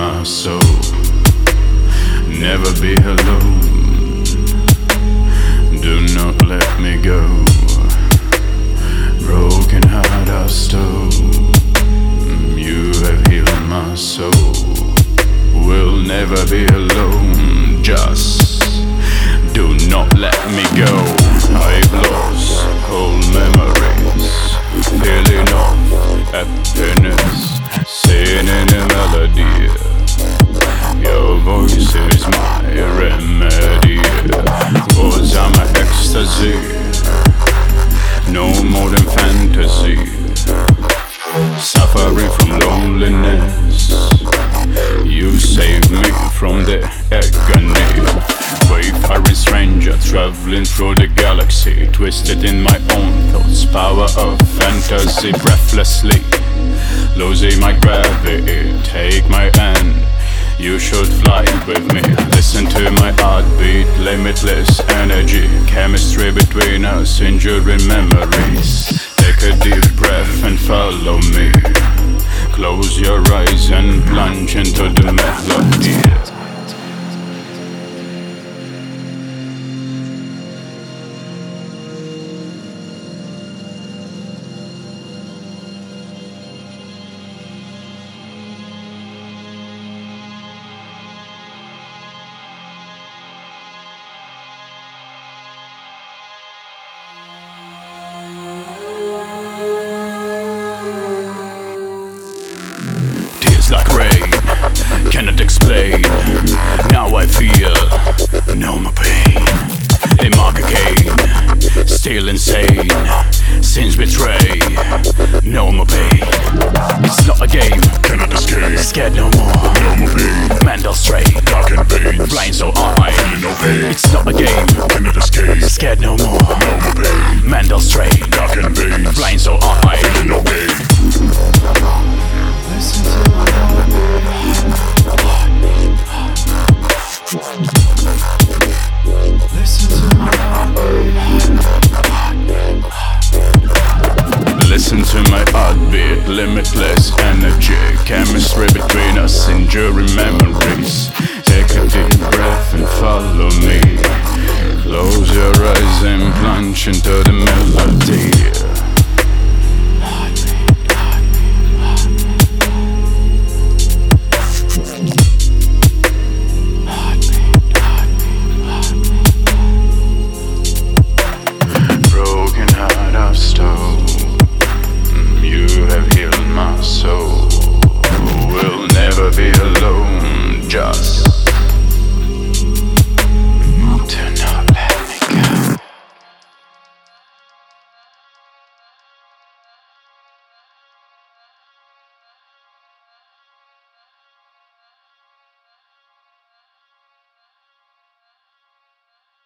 my soul. Never be alone. Do not let me go. Broken heart of stone. You have healed my soul. We'll never be alone. Just do not let me go. I've lost whole memories, feeling of happiness, singing a melody. Your voice is my remedy. Words are my ecstasy, no more than fantasy. Suffering from loneliness, you save me from the agony. Wayfaring stranger traveling through the galaxy, twisted in my own thoughts, power of fantasy. Breathlessly losing my gravity, take my hand, you should fly with me. Listen to my heartbeat, limitless energy, chemistry between us, enduring memories. Take a deep breath and follow me. Close your eyes and plunge into the melody. Like rain, cannot explain. Now I feel no more pain. They mock again, still insane. Sins betray, no more pain. It's not a game, cannot escape. Scared no more, no more pain. Mental strain, dark and veins, blind so I feeling no pain. It's not a game, cannot escape. Scared no more, no more pain. Mental strain, dark and veins, blind so I feeling no pain. Listen to my Listen to my heartbeat, limitless energy, chemistry between us, enduring memories. Take a deep breath and follow me. Close your eyes and plunge into the